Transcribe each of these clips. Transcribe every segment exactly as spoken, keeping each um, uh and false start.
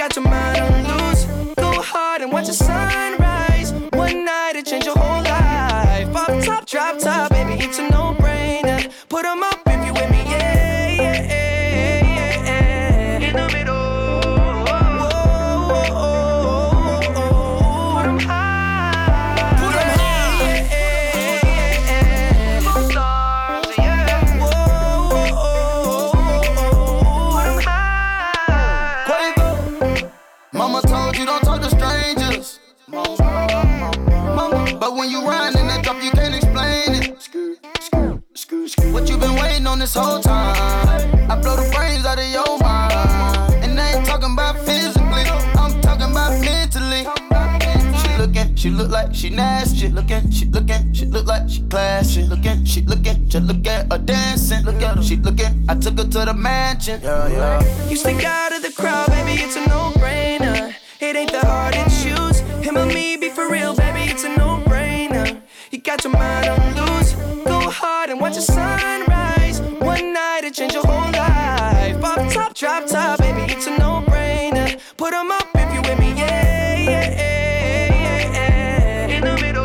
got your mind on loose. Go hard and watch the sunrise. One night it change your whole life. Off top, drop top, baby, it's a no-brainer. Put 'em up if you with me, yeah, yeah, yeah, yeah. In the middle. Mama told you don't talk to strangers. Mama, but when you ride in that drop, you can't explain it. What you been waiting on this whole time? I blow the brains out of your mind. And I ain't talking about physically, I'm talking about mentally. She looking, she look like she nasty. She looking, she looking, she look like she classy. Looking, she looking, just look at her dancing. Look at her, she looking, I took her to the mansion. Yeah, yeah. You stick out of the crowd, baby, it's a no-brainer. It ain't that hard to choose. Him or me, be for real, baby, it's a no-brainer. You got your mind on loose. Go hard and watch the sunrise. One night it change your whole life. Pop top, drop top, baby, it's a no-brainer. Put 'em up if you with me, yeah, yeah, yeah, yeah. In the middle.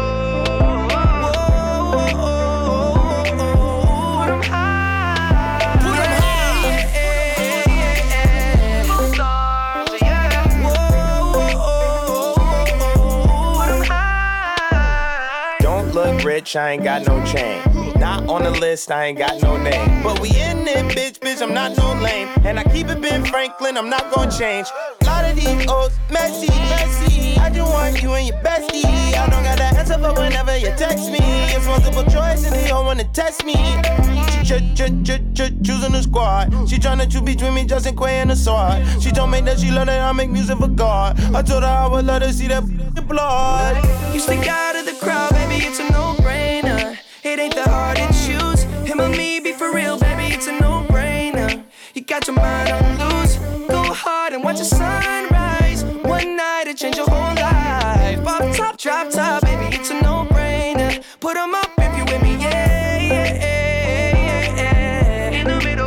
Rich, I ain't got no chain. Not on the list, I ain't got no name. But we in it, bitch, bitch, I'm not no lame. And I keep it Ben Franklin, I'm not gonna change. A lot of these old messy, messy. I just want you and your bestie. I don't got the answer for whenever you text me. It's multiple choice and they don't wanna test me. She ch ch ch ch choosing the squad. She tryna choose between me, Justin Quay and the sword. She told me that she love that I make music for God. I told her I would let her see that blood. You stick out of the crowd, baby, it's a no-brainer. It ain't that hard to choose. Him or me, be for real, baby, it's a no-brainer. You got your mind on loose. Go hard and watch the sunrise. One night it change your whole life. Pop top, drop top, baby, it's a no-brainer. Put 'em up if you with me, yeah, yeah, yeah, yeah. In the middle.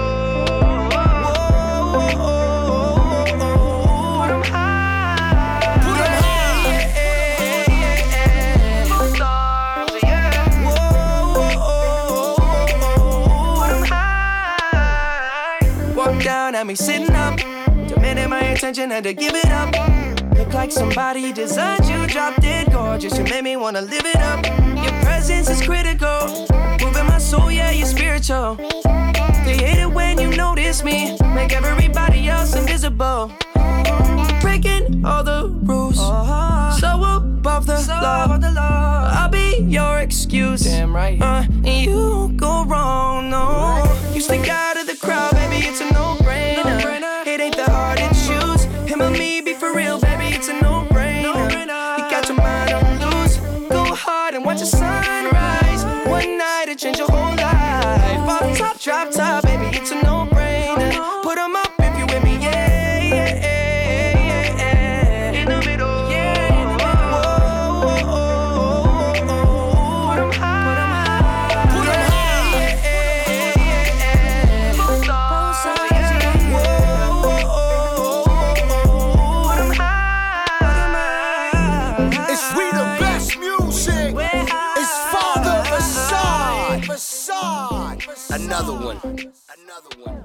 Down at me sitting up, demanding my attention, had to give it up. Look like somebody designed you, dropped it gorgeous. You made me wanna live it up. Your presence is critical, moving my soul, yeah, you're spiritual. They hate it when you notice me, make everybody else invisible. Breaking all the rules, so above the law. I'll be your excuse, damn right. Uh, and you go wrong, no. You stick out of the crowd, baby, it's a no-brainer. It ain't that hard to choose. Him or me, be for real, baby, it's a no-brainer. You got your mind on loose. Go hard and watch the sunrise. One night it change your whole life. Pop top, drop top, baby, it's a no-brainer. Put 'em up if you with me, yeah, yeah, yeah, yeah. In the middle, yeah, in the middle. Put 'em high, put 'em high, put 'em high, yeah, yeah, yeah. Both sides, yeah. Put 'em high. It's we the best music. It's Father Facade. Facade. Another one. Another one.